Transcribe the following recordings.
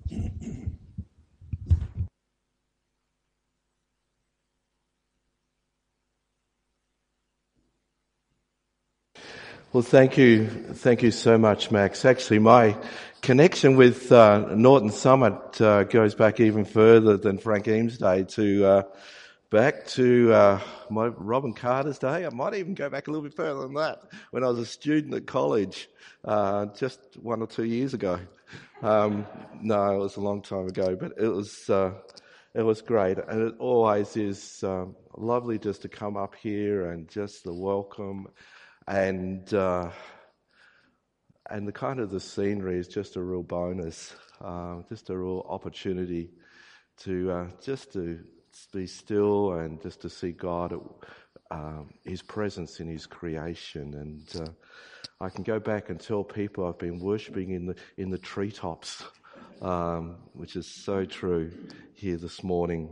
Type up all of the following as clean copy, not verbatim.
Well, thank you so much, Max. Actually, my connection with Norton Summit goes back even further than Frank Eames' day back to Robin Carter's day. I might even go back a little bit further than that, when I was a student at college, just 1 or 2 years ago. No, it was a long time ago, but it was great, and it always is lovely just to come up here and just the welcome. And the kind of the scenery is just a real bonus, just a real opportunity to just to be still and just to see God, His presence in His creation. And I can go back and tell people I've been worshipping in the treetops, which is so true here this morning.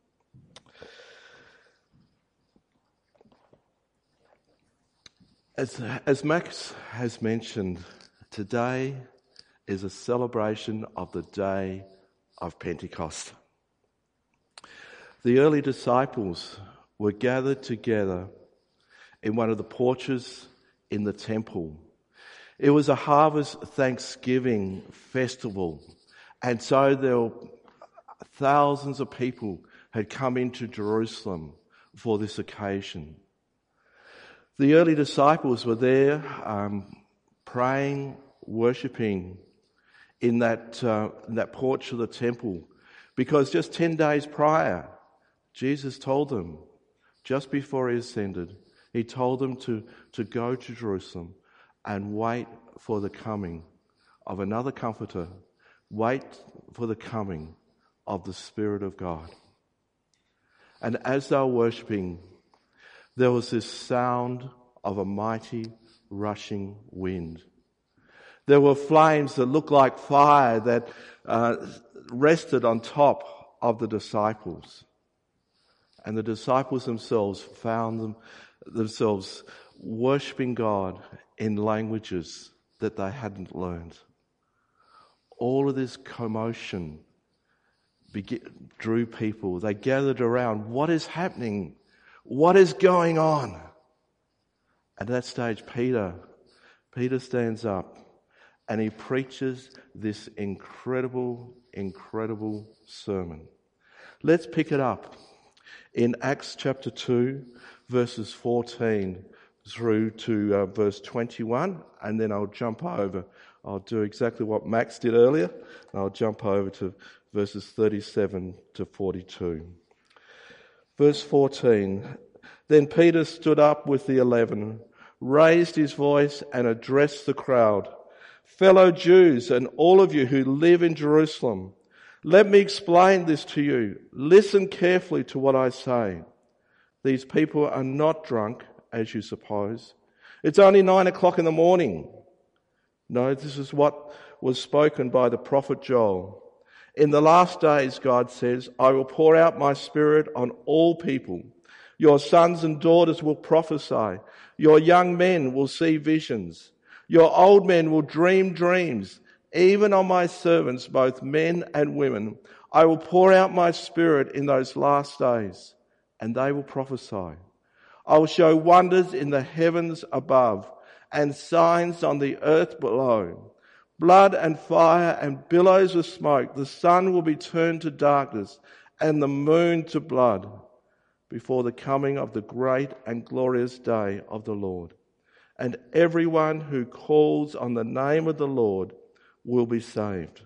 As Max has mentioned, today is a celebration of the day of Pentecost. The early disciples were gathered together in one of the porches in the temple. It was a harvest Thanksgiving festival, and so there were thousands of people had come into Jerusalem for this occasion. The early disciples were there praying, worshipping in that porch of the temple, because just 10 days prior, Jesus told them, just before He ascended, He told them to go to Jerusalem and wait for the coming of another Comforter, wait for the coming of the Spirit of God. And as they were worshipping, there was this sound of a mighty rushing wind. There were flames that looked like fire that rested on top of the disciples. And the disciples themselves found themselves worshipping God in languages that they hadn't learned. All of this commotion drew people. They gathered around. What is happening? What is going on? At that stage, Peter stands up and he preaches this incredible sermon. Let's pick it up in Acts chapter 2, verses 14 through to verse 21, and then I'll jump over. I'll do exactly what Max did earlier. I'll jump over to verses 37 to 42. Verse 14, then Peter stood up with the 11, raised his voice and addressed the crowd. Fellow Jews and all of you who live in Jerusalem, let me explain this to you. Listen carefully to what I say. These people are not drunk, as you suppose. It's only 9 o'clock in the morning. No, this is what was spoken by the prophet Joel. In the last days, God says, I will pour out my Spirit on all people. Your sons and daughters will prophesy. Your young men will see visions. Your old men will dream dreams. Even on my servants, both men and women, I will pour out my Spirit in those last days, and they will prophesy. I will show wonders in the heavens above and signs on the earth below. Blood and fire and billows of smoke. The sun will be turned to darkness and the moon to blood before the coming of the great and glorious day of the Lord. And everyone who calls on the name of the Lord will be saved.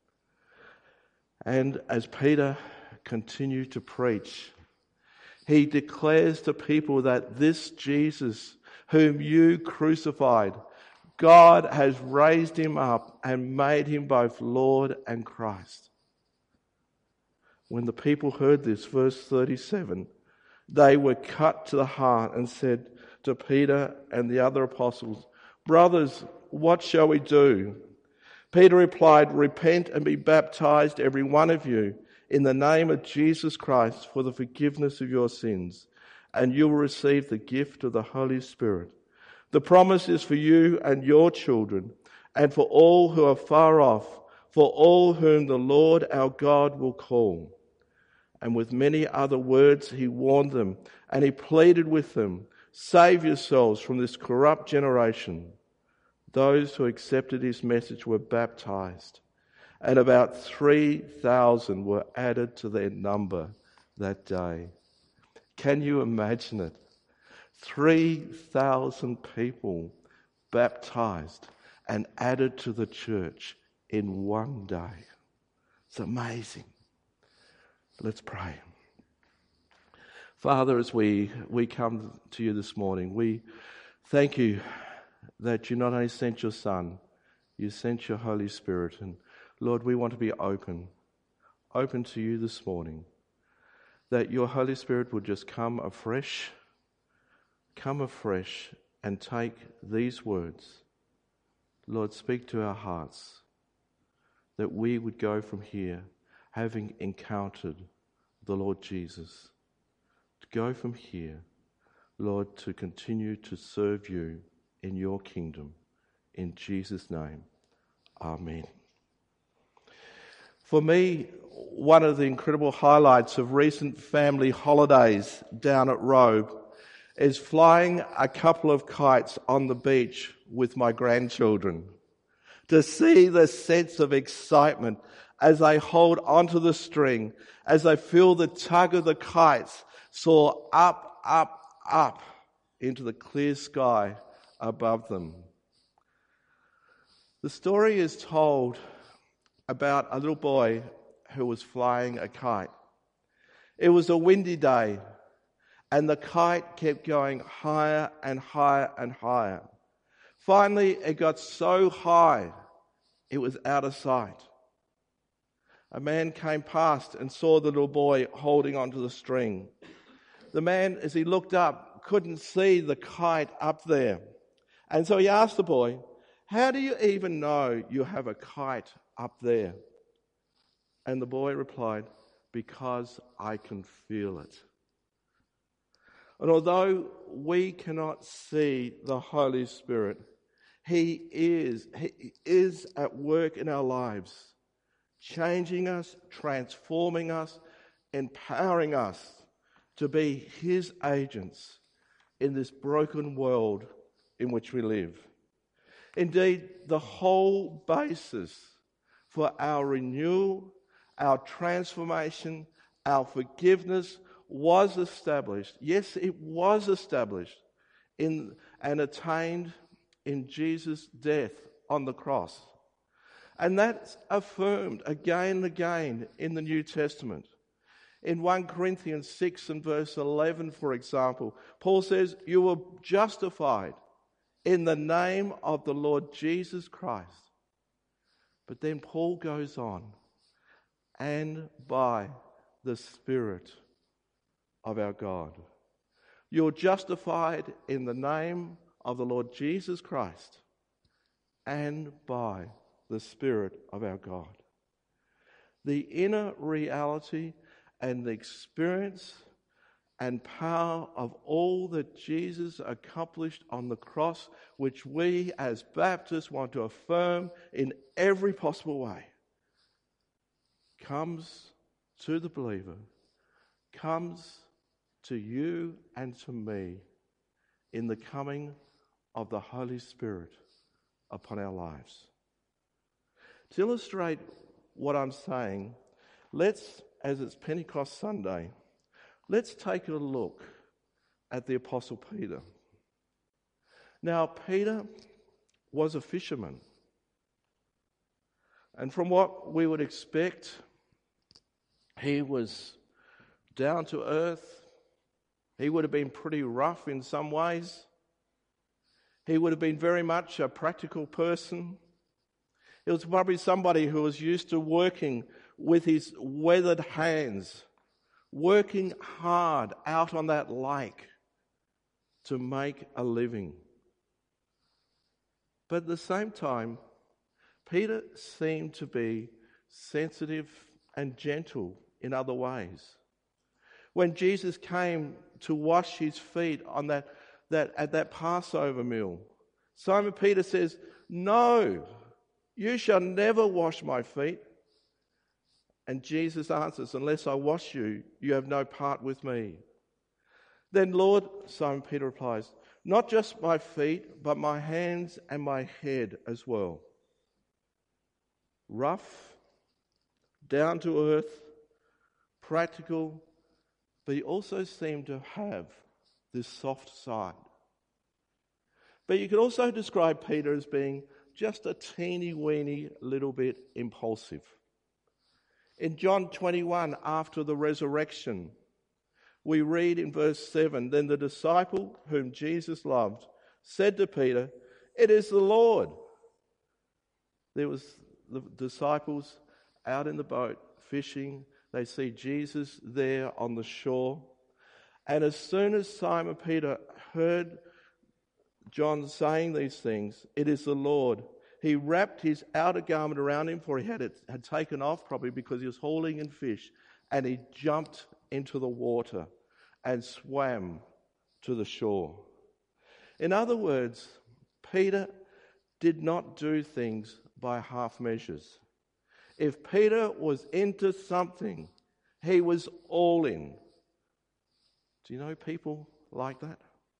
And as Peter continued to preach, he declares to people that this Jesus whom you crucified, God has raised him up and made him both Lord and Christ. When the people heard this, verse 37, they were cut to the heart and said to Peter and the other apostles, brothers, what shall we do? Peter replied, repent and be baptized, every one of you, in the name of Jesus Christ for the forgiveness of your sins, and you will receive the gift of the Holy Spirit. The promise is for you and your children, and for all who are far off, for all whom the Lord our God will call." And with many other words he warned them, and he pleaded with them, "Save yourselves from this corrupt generation." Those who accepted his message were baptized, and about 3,000 were added to their number that day. Can you imagine it? 3,000 people baptized and added to the church in one day. It's amazing. Let's pray. Father, as we come to you this morning, we thank you that you not only sent your Son, you sent your Holy Spirit. And Lord, we want to be open to you this morning, that your Holy Spirit would just come afresh and take these words. Lord, speak to our hearts, that we would go from here having encountered the Lord Jesus. To go from here, Lord, to continue to serve you in your kingdom. In Jesus' name, amen. For me, one of the incredible highlights of recent family holidays down at Robe is flying a couple of kites on the beach with my grandchildren. To see the sense of excitement as they hold onto the string, as they feel the tug of the kites soar up, up, up into the clear sky above them. The story is told about a little boy who was flying a kite. It was a windy day, and the kite kept going higher and higher and higher. Finally, it got so high, it was out of sight. A man came past and saw the little boy holding onto the string. The man, as he looked up, couldn't see the kite up there. And so he asked the boy, "How do you even know you have a kite up there?" And the boy replied, "Because I can feel it." And although we cannot see the Holy Spirit, He is at work in our lives, changing us, transforming us, empowering us to be His agents in this broken world in which we live. Indeed, the whole basis for our renewal, our transformation, our forgiveness was established. Yes, it was established and attained in Jesus' death on the cross. And that's affirmed again and again in the New Testament. In 1 Corinthians 6 and verse 11, for example, Paul says, "You were justified in the name of the Lord Jesus Christ." But then Paul goes on, "and by the Spirit of our God." You're justified in the name of the Lord Jesus Christ and by the Spirit of our God. The inner reality and the experience and power of all that Jesus accomplished on the cross, which we as Baptists want to affirm in every possible way, comes to the believer, comes to you and to me in the coming of the Holy Spirit upon our lives. To illustrate what I'm saying, let's, as it's Pentecost Sunday, let's take a look at the Apostle Peter. Now, Peter was a fisherman. And from what we would expect, he was down to earth. He would have been pretty rough in some ways. He would have been very much a practical person. He was probably somebody who was used to working with his weathered hands, working hard out on that lake to make a living. But at the same time, Peter seemed to be sensitive and gentle in other ways. When Jesus came to wash his feet on at that Passover meal, Simon Peter says, "No, You shall never wash my feet. And Jesus answers, unless I wash you, you have no part with me. Then, Lord, Simon Peter replies, not just my feet, but my hands and my head as well. Rough, down to earth, practical, but he also seemed to have this soft side. But you could also describe Peter as being just a teeny weeny little bit impulsive. In John 21, after the resurrection, we read in verse 7, then the disciple whom Jesus loved said to Peter, it is the Lord. There was the disciples out in the boat fishing. They see Jesus there on the shore. And as soon as Simon Peter heard John saying these things, it is the Lord, he wrapped his outer garment around him, for he had taken off probably because he was hauling in fish, and he jumped into the water and swam to the shore. In other words, Peter did not do things by half measures. If Peter was into something, he was all in. Do you know people like that?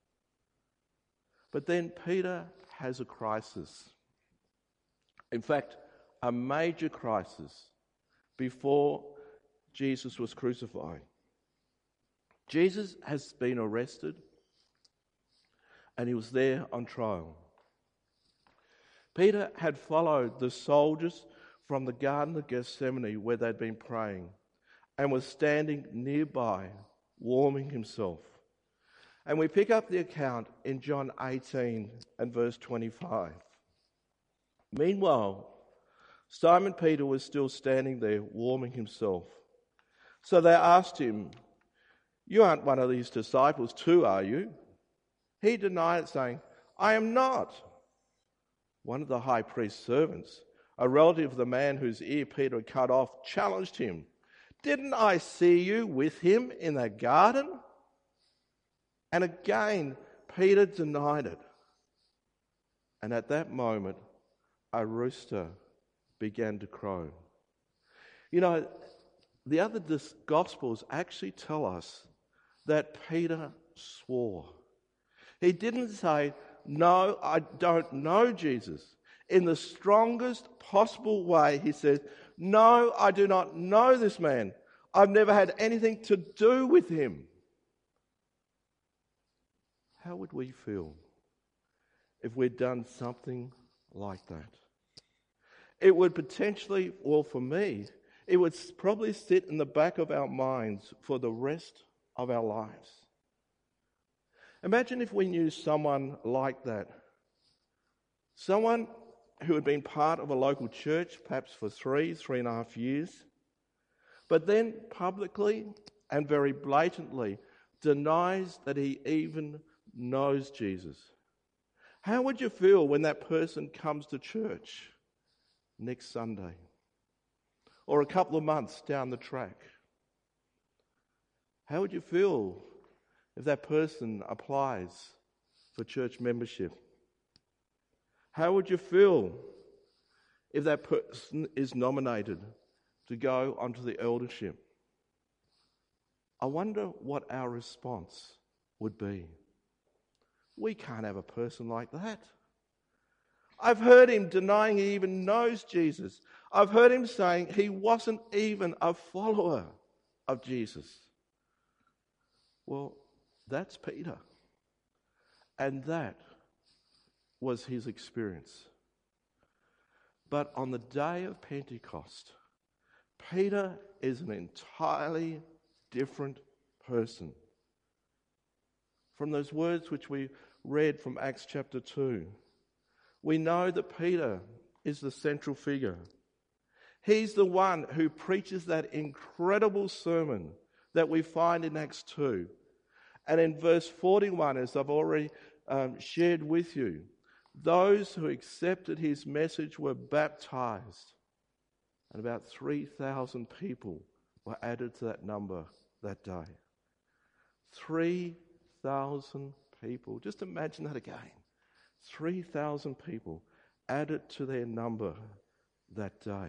But then Peter has a crisis. In fact, a major crisis before Jesus was crucified. Jesus has been arrested and he was there on trial. Peter had followed the soldiers from the Garden of Gethsemane where they'd been praying and was standing nearby, warming himself. And we pick up the account in John 18 and verse 25. Meanwhile, Simon Peter was still standing there, warming himself. So they asked him, you aren't one of these disciples too, are you? He denied it, saying, I am not. One of the high priest's servants, a relative of the man whose ear Peter had cut off, challenged him. Didn't I see you with him in the garden? And again, Peter denied it. And at that moment, a rooster began to crow. You know, the other Gospels actually tell us that Peter swore. He didn't say, no, I don't know Jesus. In the strongest possible way, he says, no, I do not know this man. I've never had anything to do with him. How would we feel if we'd done something like that? It would potentially, well, for me, it would probably sit in the back of our minds for the rest of our lives. Imagine if we knew someone like that. Someone who had been part of a local church, perhaps for 3.5 years, but then publicly and very blatantly denies that he even knows Jesus. How would you feel when that person comes to church next Sunday or a couple of months down the track? How would you feel if that person applies for church membership? How would you feel if that person is nominated to go onto the eldership? I wonder what our response would be. We can't have a person like that. I've heard him denying he even knows Jesus. I've heard him saying he wasn't even a follower of Jesus. Well, that's Peter. And that was his experience. But on the day of Pentecost, Peter is an entirely different person. From those words which we read from Acts chapter 2, we know that Peter is the central figure. He's the one who preaches that incredible sermon that we find in Acts 2. And in verse 41, as I've already shared with you, those who accepted his message were baptized. And about 3,000 people were added to that number that day. 3,000 people. Just imagine that again. 3,000 people added to their number that day.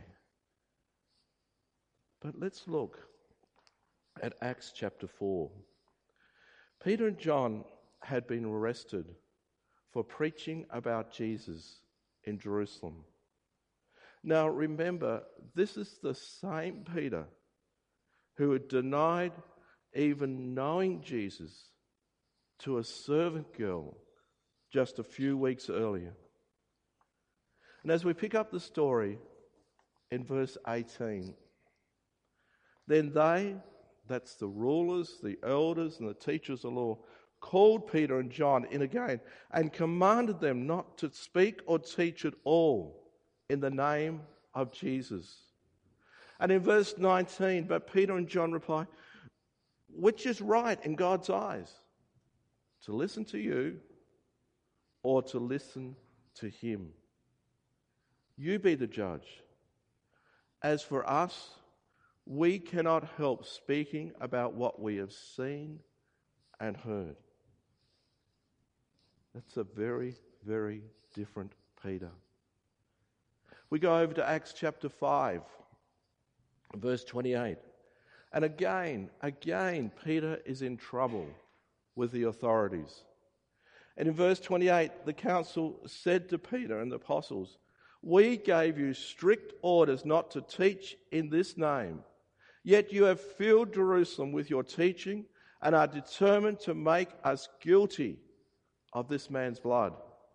But let's look at Acts chapter 4. Peter and John had been arrested for preaching about Jesus in Jerusalem. Now remember, this is the same Peter who had denied even knowing Jesus to a servant girl just a few weeks earlier. And as we pick up the story in verse 18, then they, that's the rulers, the elders, and the teachers of the law, called Peter and John in again and commanded them not to speak or teach at all in the name of Jesus. And in verse 19, but Peter and John reply, which is right in God's eyes, to listen to you or to listen to him? You be the judge. As for us, we cannot help speaking about what we have seen and heard. That's a very, very different Peter. We go over to Acts chapter 5, verse 28. And again, Peter is in trouble with the authorities. And in verse 28, the council said to Peter and the apostles, we gave you strict orders not to teach in this name, yet you have filled Jerusalem with your teaching and are determined to make us guilty of this man's blood.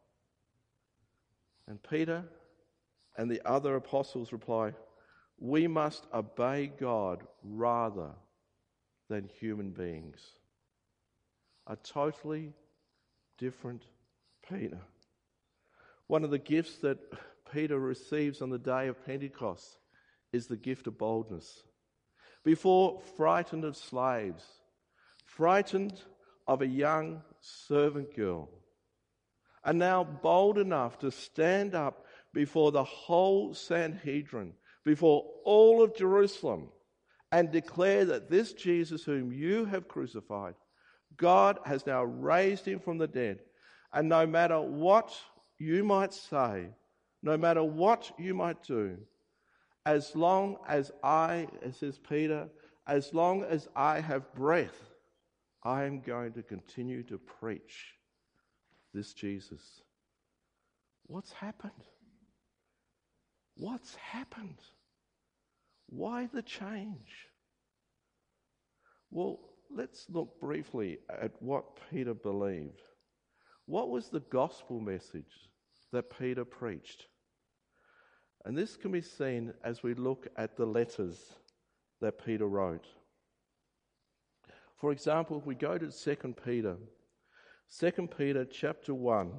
And Peter and the other apostles reply, we must obey God rather than human beings. A totally different Peter. One of the gifts that Peter receives on the day of Pentecost is the gift of boldness. Before frightened of slaves, frightened of a young servant girl, and now bold enough to stand up before the whole Sanhedrin, before all of Jerusalem, and declare that this Jesus whom you have crucified, God has now raised him from the dead. And no matter what you might say, no matter what you might do, as long as I, as says Peter, as long as I have breath, I am going to continue to preach this Jesus. What's happened? What's happened? Why the change? Well, let's look briefly at what Peter believed. What was the gospel message that Peter preached? And this can be seen as we look at the letters that Peter wrote. For example, if we go to 2 Peter chapter 1,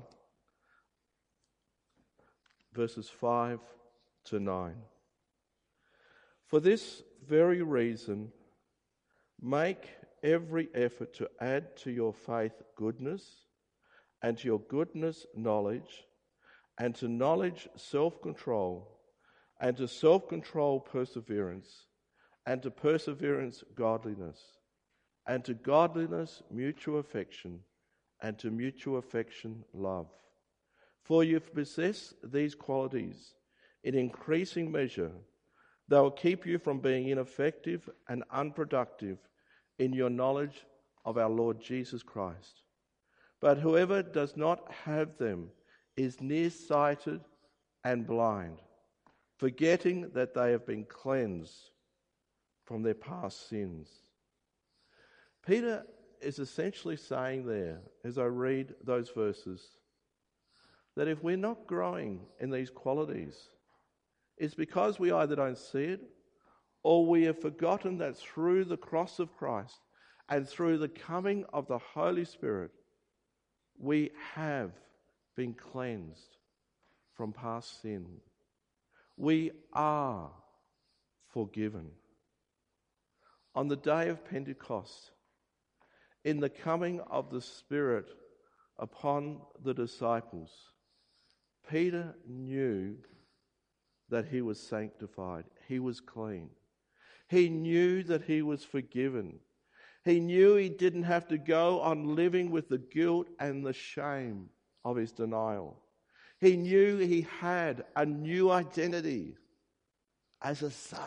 verses 5 to 9. For this very reason, make every effort to add to your faith goodness, and to your goodness knowledge, and to knowledge self-control, and to self-control perseverance, and to perseverance godliness, and to godliness mutual affection, and to mutual affection love. For you possess these qualities in increasing measure. They will keep you from being ineffective and unproductive in your knowledge of our Lord Jesus Christ. But whoever does not have them is nearsighted and blind, forgetting that they have been cleansed from their past sins. Peter is essentially saying there, as I read those verses, that if we're not growing in these qualities, it's because we either don't see it, or we have forgotten that through the cross of Christ and through the coming of the Holy Spirit, we have been cleansed from past sin. We are forgiven. On the day of Pentecost, in the coming of the Spirit upon the disciples, Peter knew that he was sanctified. He was clean. He knew that he was forgiven. He knew he didn't have to go on living with the guilt and the shame of his denial. He knew he had a new identity as a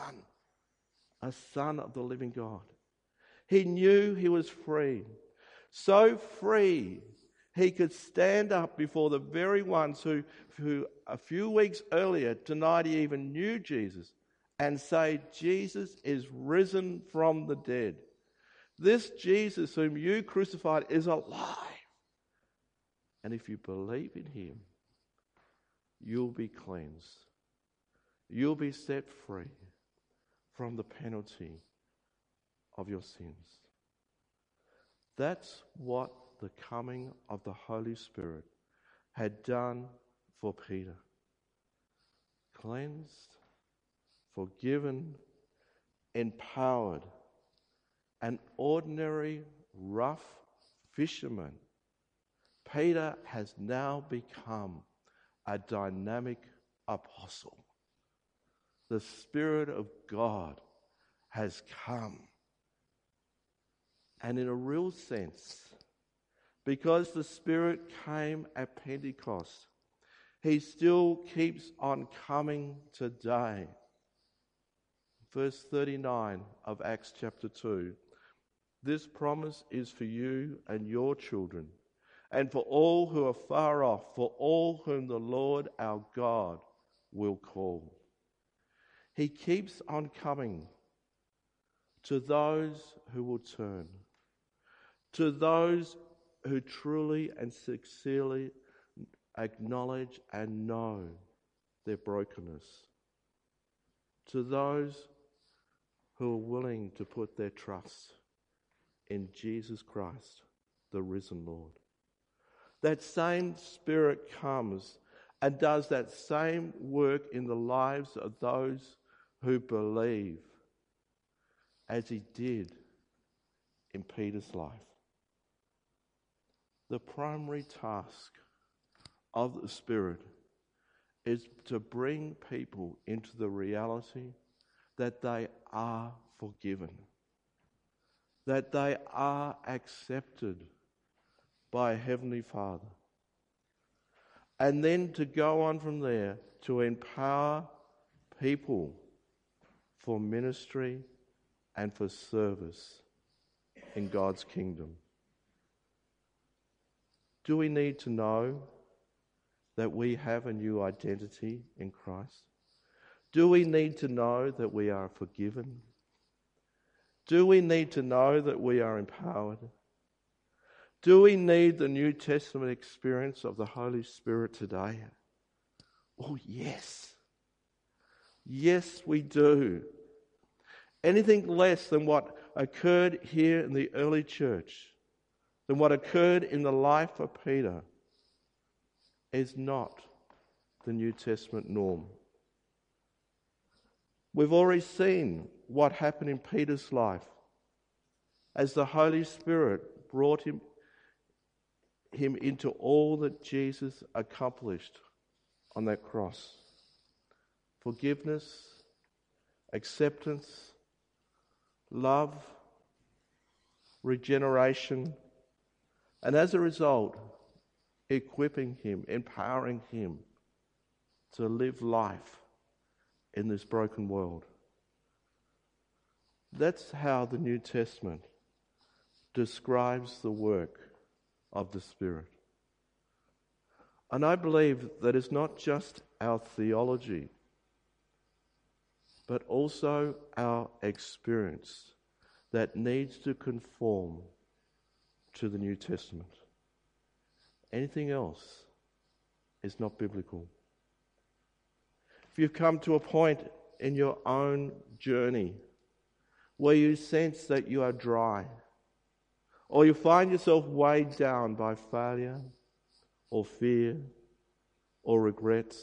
son of the living God. He knew he was free, so free he could stand up before the very ones who a few weeks earlier denied he even knew Jesus and say, Jesus is risen from the dead. This Jesus whom you crucified is alive. And if you believe in him, you'll be cleansed. You'll be set free from the penalty of your sins. That's what the coming of the Holy Spirit had done for Peter. Cleansed, forgiven, empowered. An ordinary, rough fisherman, Peter has now become a dynamic apostle. The Spirit of God has come. And in a real sense, because the Spirit came at Pentecost, he still keeps on coming today. Verse 39 of Acts chapter 2. This promise is for you and your children, and for all who are far off, for all whom the Lord our God will call. He keeps on coming to those who will turn, to those who truly and sincerely acknowledge and know their brokenness, to those who are willing to put their trust in Jesus Christ, the risen Lord. That same Spirit comes and does that same work in the lives of those who believe, as he did in Peter's life. The primary task of the Spirit is to bring people into the reality that they are forgiven, that they are accepted by a Heavenly Father. And then to go on from there to empower people for ministry and for service in God's kingdom. Do we need to know that we have a new identity in Christ? Do we need to know that we are forgiven? Do we need to know that we are empowered? Do we need the New Testament experience of the Holy Spirit today? Oh, yes. Yes, we do. Anything less than what occurred here in the early church, than what occurred in the life of Peter, is not the New Testament norm. We've already seen what happened in Peter's life as the Holy Spirit brought him into all that Jesus accomplished on that cross. Forgiveness, acceptance, love, regeneration, and as a result, equipping him, empowering him to live life in this broken world. That's how the New Testament describes the work of the Spirit. And I believe that it's not just our theology, but also our experience that needs to conform to the New Testament. Anything else is not biblical. If you've come to a point in your own journey where you sense that you are dry, or you find yourself weighed down by failure or fear or regrets,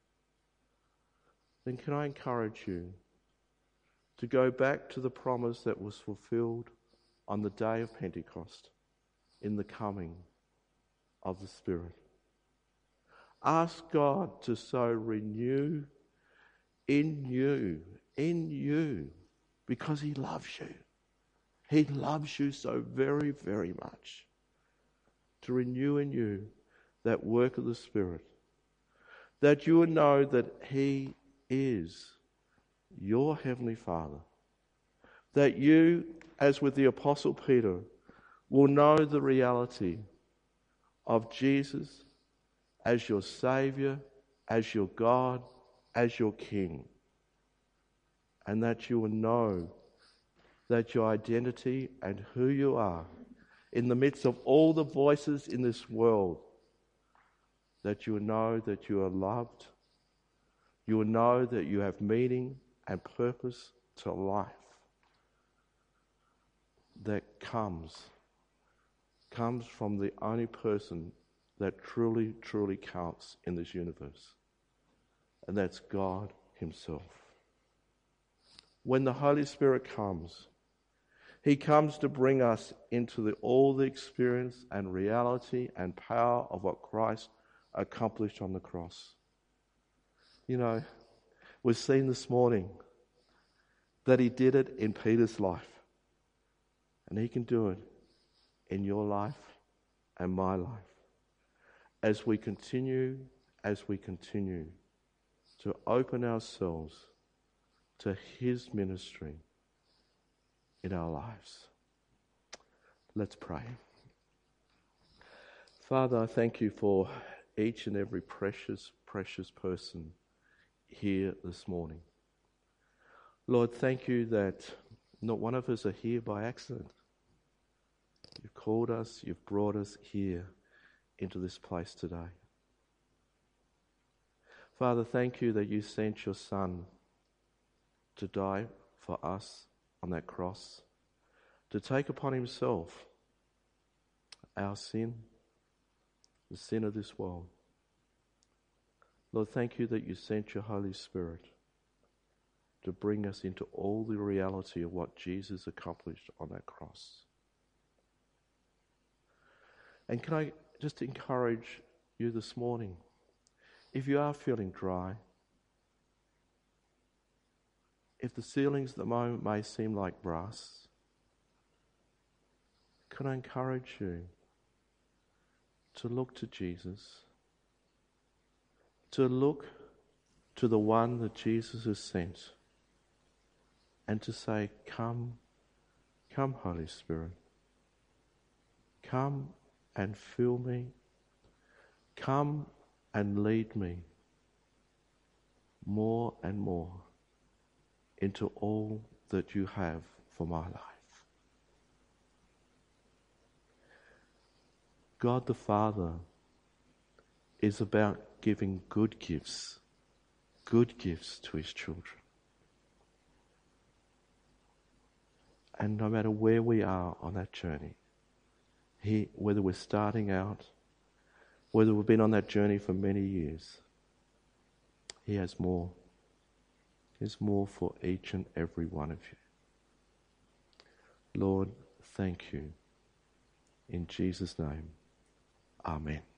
then can I encourage you to go back to the promise that was fulfilled on the day of Pentecost in the coming of the Spirit. Ask God to so renew in you, because He loves you. He loves you so very, very much. To renew in you that work of the Spirit, that you would know that He is your Heavenly Father, that you, as with the Apostle Peter, will know the reality of Jesus as your Saviour, as your God, as your King, and that you will know that your identity and who you are in the midst of all the voices in this world, that you will know that you are loved, you will know that you have meaning and purpose to life that comes from the only person that truly, truly counts in this universe, and that's God Himself. When the Holy Spirit comes, He comes to bring us into all the experience and reality and power of what Christ accomplished on the cross. You know, we've seen this morning that He did it in Peter's life, and He can do it in your life and my life as we continue to open ourselves to His ministry in our lives. Let's pray. Father, I thank You for each and every precious, precious person here this morning. Lord, thank You that not one of us are here by accident. You've called us, You've brought us here into this place today. Father, thank You that You sent Your Son to die for us on that cross, to take upon Himself our sin, the sin of this world. Lord, thank You that You sent Your Holy Spirit to bring us into all the reality of what Jesus accomplished on that cross. And can I just encourage you this morning, if you are feeling dry, if the ceilings at the moment may seem like brass, can I encourage you to look to Jesus, to look to the one that Jesus has sent, and to say, come, come Holy Spirit, come and fill me, come and lead me more and more into all that You have for my life. God the Father is about giving good gifts to His children. And no matter where we are on that journey, whether we're starting out, whether we've been on that journey for many years, He has more. There's more for each and every one of you. Lord, thank You. In Jesus' name, amen.